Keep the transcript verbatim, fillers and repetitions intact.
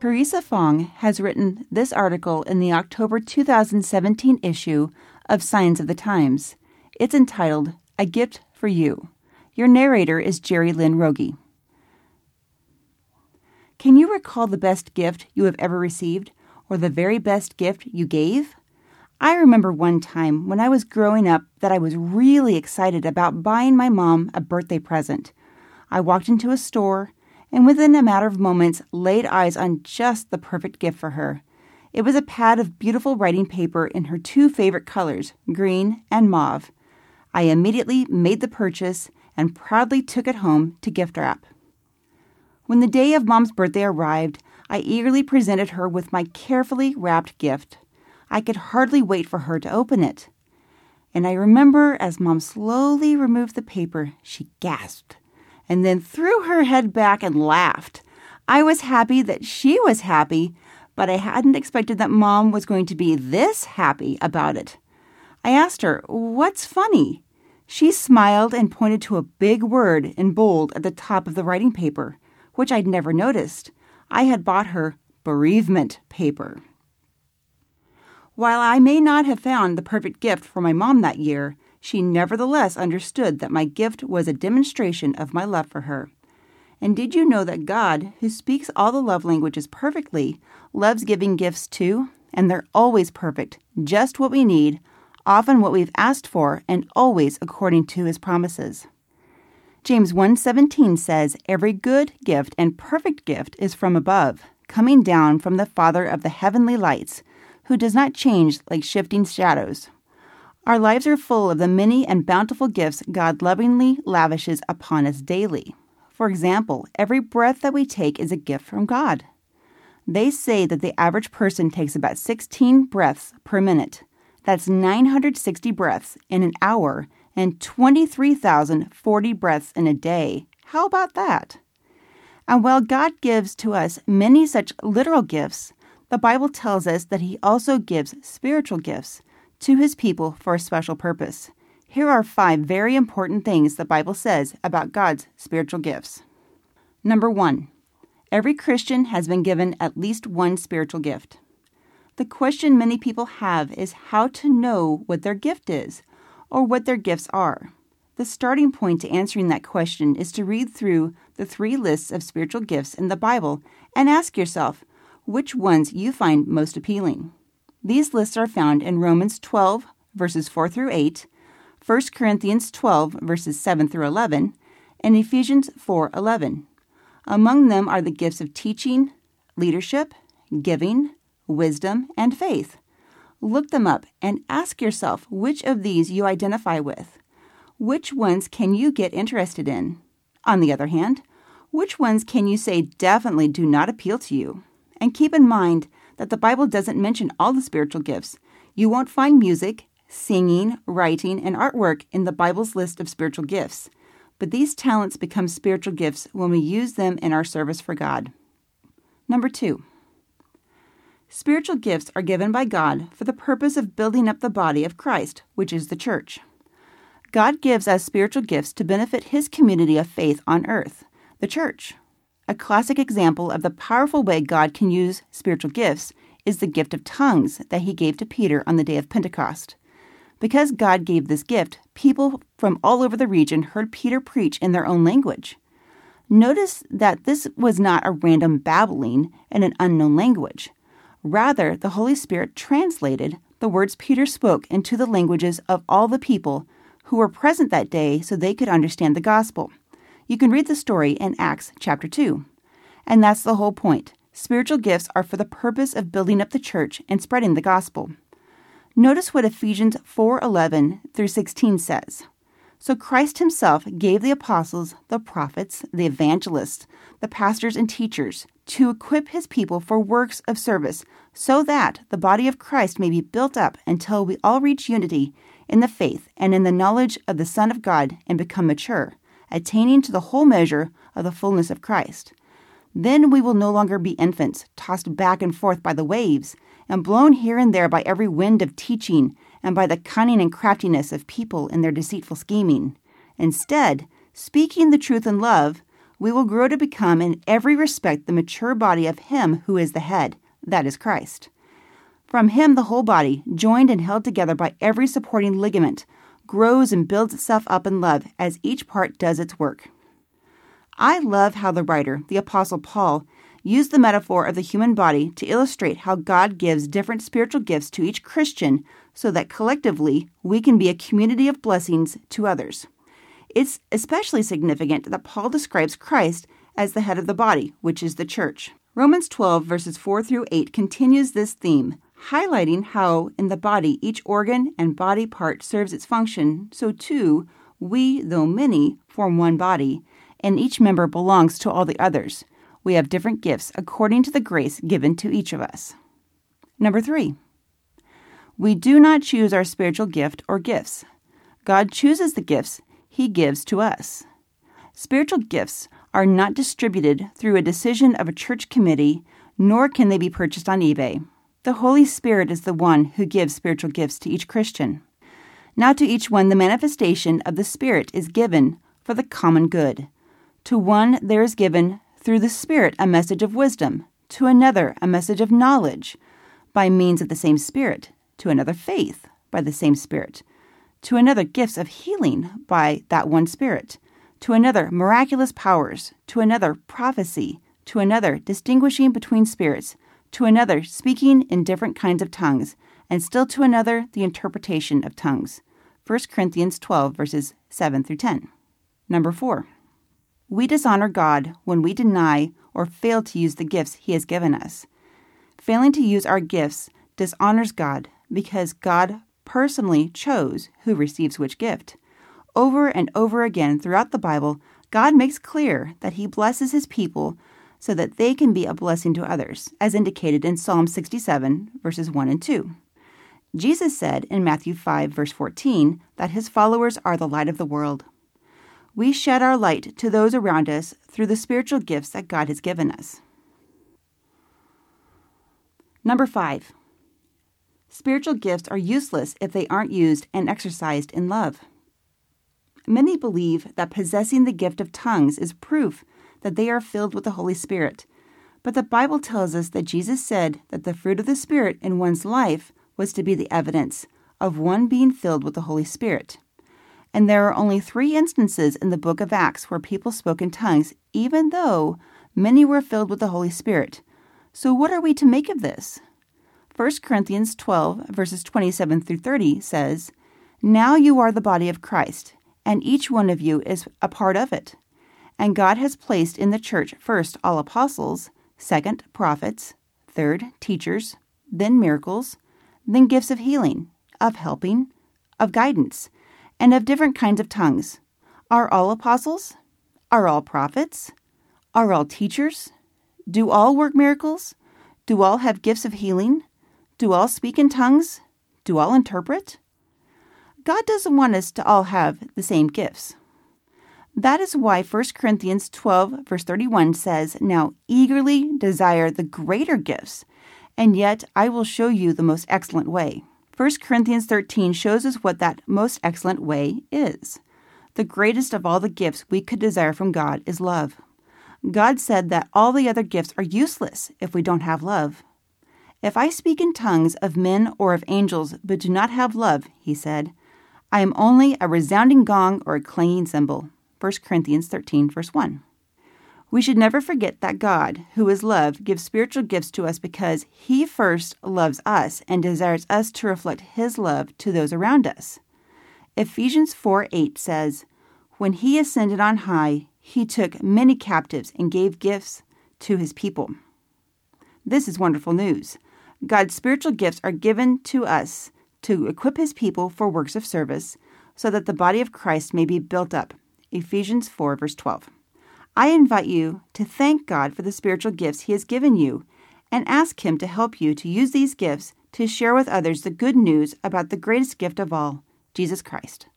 Teresa Fong has written this article in the October two thousand seventeen issue of Signs of the Times. It's entitled, A Gift for You. Your narrator is Jerry Lynn Rogie. Can you recall the best gift you have ever received, or the very best gift you gave? I remember one time when I was growing up that I was really excited about buying my mom a birthday present. I walked into a store and within a matter of moments laid eyes on just the perfect gift for her. It was a pad of beautiful writing paper in her two favorite colors, green and mauve. I immediately made the purchase and proudly took it home to gift wrap. When the day of Mom's birthday arrived, I eagerly presented her with my carefully wrapped gift. I could hardly wait for her to open it. And I remember as Mom slowly removed the paper, she gasped and then threw her head back and laughed. I was happy that she was happy, but I hadn't expected that Mom was going to be this happy about it. I asked her, "What's funny?" She smiled and pointed to a big word in bold at the top of the writing paper, which I'd never noticed. I had bought her bereavement paper. While I may not have found the perfect gift for my mom that year, she nevertheless understood that my gift was a demonstration of my love for her. And did you know that God, who speaks all the love languages perfectly, loves giving gifts too? And they're always perfect, just what we need, often what we've asked for, and always according to his promises. James one seventeen says, "Every good gift and perfect gift is from above, coming down from the Father of the heavenly lights, who does not change like shifting shadows." Our lives are full of the many and bountiful gifts God lovingly lavishes upon us daily. For example, every breath that we take is a gift from God. They say that the average person takes about sixteen breaths per minute. That's nine hundred sixty breaths in an hour and twenty-three thousand forty breaths in a day. How about that? And while God gives to us many such literal gifts, the Bible tells us that he also gives spiritual gifts to his people for a special purpose. Here are five very important things the Bible says about God's spiritual gifts. Number one, every Christian has been given at least one spiritual gift. The question many people have is how to know what their gift is, or what their gifts are. The starting point to answering that question is to read through the three lists of spiritual gifts in the Bible and ask yourself which ones you find most appealing. These lists are found in Romans twelve, verses four through eight, First Corinthians twelve, verses seven through eleven, and Ephesians four eleven. Among them are the gifts of teaching, leadership, giving, wisdom, and faith. Look them up and ask yourself which of these you identify with. Which ones can you get interested in? On the other hand, which ones can you say definitely do not appeal to you? And keep in mind that the Bible doesn't mention all the spiritual gifts. You won't find music, singing, writing, and artwork in the Bible's list of spiritual gifts. But these talents become spiritual gifts when we use them in our service for God. Number two, spiritual gifts are given by God for the purpose of building up the body of Christ, which is the church. God gives us spiritual gifts to benefit his community of faith on earth, the church. A classic example of the powerful way God can use spiritual gifts is the gift of tongues that he gave to Peter on the day of Pentecost. Because God gave this gift, people from all over the region heard Peter preach in their own language. Notice that this was not a random babbling in an unknown language. Rather, the Holy Spirit translated the words Peter spoke into the languages of all the people who were present that day so they could understand the gospel. You can read the story in Acts chapter two. And that's the whole point. Spiritual gifts are for the purpose of building up the church and spreading the gospel. Notice what Ephesians four eleven through sixteen says. So Christ himself gave the apostles, the prophets, the evangelists, the pastors and teachers to equip his people for works of service so that the body of Christ may be built up until we all reach unity in the faith and in the knowledge of the Son of God and become mature, attaining to the whole measure of the fullness of Christ. Then we will no longer be infants, tossed back and forth by the waves, and blown here and there by every wind of teaching and by the cunning and craftiness of people in their deceitful scheming. Instead, speaking the truth in love, we will grow to become in every respect the mature body of Him who is the head, that is Christ. From Him the whole body, joined and held together by every supporting ligament, grows and builds itself up in love as each part does its work. I love how the writer, the Apostle Paul, used the metaphor of the human body to illustrate how God gives different spiritual gifts to each Christian so that collectively we can be a community of blessings to others. It's especially significant that Paul describes Christ as the head of the body, which is the church. Romans twelve, verses four through eight continues this theme, highlighting how in the body each organ and body part serves its function, so too we, though many, form one body, and each member belongs to all the others. We have different gifts according to the grace given to each of us. Number three, we do not choose our spiritual gift or gifts. God chooses the gifts He gives to us. Spiritual gifts are not distributed through a decision of a church committee, nor can they be purchased on eBay. The Holy Spirit is the one who gives spiritual gifts to each Christian. Now to each one the manifestation of the Spirit is given for the common good. To one there is given through the Spirit a message of wisdom, to another a message of knowledge, by means of the same Spirit, to another faith, by the same Spirit, to another gifts of healing, by that one Spirit, to another miraculous powers, to another prophecy, to another distinguishing between spirits, to another speaking in different kinds of tongues, and still to another the interpretation of tongues. First Corinthians twelve, verses seven through ten. Number four. We dishonor God when we deny or fail to use the gifts He has given us. Failing to use our gifts dishonors God because God personally chose who receives which gift. Over and over again throughout the Bible, God makes clear that He blesses His people so that they can be a blessing to others, as indicated in Psalm sixty-seven, verses one and two. Jesus said in Matthew five, verse fourteen, that His followers are the light of the world. We shed our light to those around us through the spiritual gifts that God has given us. Number five. Spiritual gifts are useless if they aren't used and exercised in love. Many believe that possessing the gift of tongues is proof that they are filled with the Holy Spirit, but the Bible tells us that Jesus said that the fruit of the Spirit in one's life was to be the evidence of one being filled with the Holy Spirit. And there are only three instances in the book of Acts where people spoke in tongues, even though many were filled with the Holy Spirit. So what are we to make of this? First Corinthians twelve, verses twenty-seven through thirty says, "Now you are the body of Christ, and each one of you is a part of it. And God has placed in the church first all apostles, second prophets, third teachers, then miracles, then gifts of healing, of helping, of guidance, and of different kinds of tongues. Are all apostles? Are all prophets? Are all teachers? Do all work miracles? Do all have gifts of healing? Do all speak in tongues? Do all interpret?" God doesn't want us to all have the same gifts. That is why First Corinthians twelve, verse thirty-one says, "Now eagerly desire the greater gifts, and yet I will show you the most excellent way." First Corinthians thirteen shows us what that most excellent way is. The greatest of all the gifts we could desire from God is love. God said that all the other gifts are useless if we don't have love. "If I speak in tongues of men or of angels but do not have love," He said, "I am only a resounding gong or a clanging cymbal." First Corinthians thirteen, verse one. We should never forget that God, who is love, gives spiritual gifts to us because He first loves us and desires us to reflect His love to those around us. Ephesians four eight says, "When He ascended on high, He took many captives and gave gifts to His people." This is wonderful news. God's spiritual gifts are given to us to equip His people for works of service so that the body of Christ may be built up. Ephesians four, verse twelve. I invite you to thank God for the spiritual gifts He has given you and ask Him to help you to use these gifts to share with others the good news about the greatest gift of all, Jesus Christ.